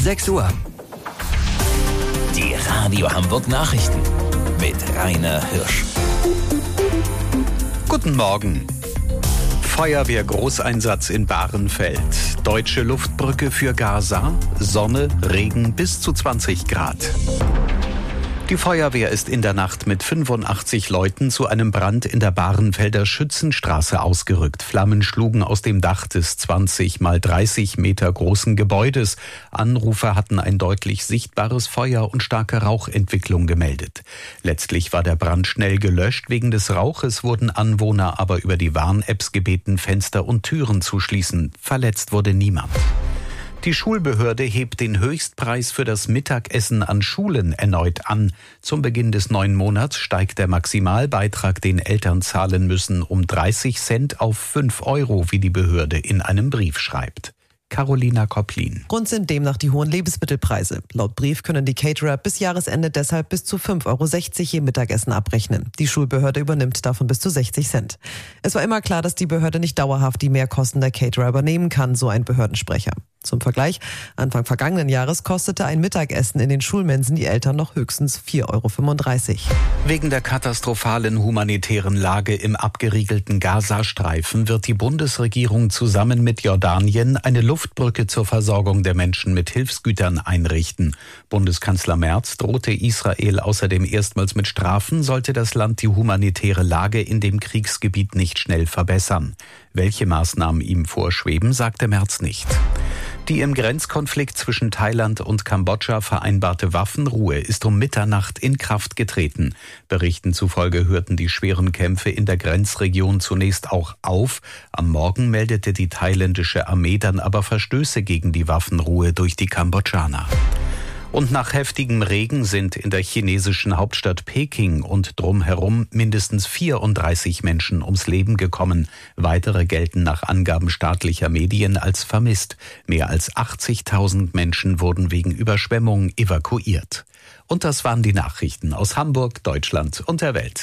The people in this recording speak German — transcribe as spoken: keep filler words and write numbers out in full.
sechs Uhr. Die Radio Hamburg Nachrichten mit Rainer Hirsch. Guten Morgen. Feuerwehr-Großeinsatz in Bahrenfeld. Deutsche Luftbrücke für Gaza. Sonne, Regen bis zu zwanzig Grad. Die Feuerwehr ist in der Nacht mit fünfundachtzig Leuten zu einem Brand in der Bahrenfelder Schützenstraße ausgerückt. Flammen schlugen aus dem Dach des zwanzig mal dreißig Meter großen Gebäudes. Anrufer hatten ein deutlich sichtbares Feuer und starke Rauchentwicklung gemeldet. Letztlich war der Brand schnell gelöscht. Wegen des Rauches wurden Anwohner aber über die Warn-Apps gebeten, Fenster und Türen zu schließen. Verletzt wurde niemand. Die Schulbehörde hebt den Höchstpreis für das Mittagessen an Schulen erneut an. Zum Beginn des neuen Monats steigt der Maximalbeitrag, den Eltern zahlen müssen, um dreißig Cent auf fünf Euro, wie die Behörde in einem Brief schreibt. Carolina Kopplin. Grund sind demnach die hohen Lebensmittelpreise. Laut Brief können die Caterer bis Jahresende deshalb bis zu fünf Euro sechzig je Mittagessen abrechnen. Die Schulbehörde übernimmt davon bis zu sechzig Cent. Es war immer klar, dass die Behörde nicht dauerhaft die Mehrkosten der Caterer übernehmen kann, so ein Behördensprecher. Zum Vergleich, Anfang vergangenen Jahres kostete ein Mittagessen in den Schulmensen die Eltern noch höchstens vier Euro fünfunddreißig. Wegen der katastrophalen humanitären Lage im abgeriegelten Gazastreifen wird die Bundesregierung zusammen mit Jordanien eine Luftbrücke zur Versorgung der Menschen mit Hilfsgütern einrichten. Bundeskanzler Merz drohte Israel außerdem erstmals mit Strafen, sollte das Land die humanitäre Lage in dem Kriegsgebiet nicht schnell verbessern. Welche Maßnahmen ihm vorschweben, sagte Merz nicht. Die im Grenzkonflikt zwischen Thailand und Kambodscha vereinbarte Waffenruhe ist um Mitternacht in Kraft getreten. Berichten zufolge hörten die schweren Kämpfe in der Grenzregion zunächst auch auf. Am Morgen meldete die thailändische Armee dann aber Verstöße gegen die Waffenruhe durch die Kambodschaner. Und nach heftigem Regen sind in der chinesischen Hauptstadt Peking und drumherum mindestens vierunddreißig Menschen ums Leben gekommen. Weitere gelten nach Angaben staatlicher Medien als vermisst. Mehr als achtzigtausend Menschen wurden wegen Überschwemmungen evakuiert. Und das waren die Nachrichten aus Hamburg, Deutschland und der Welt.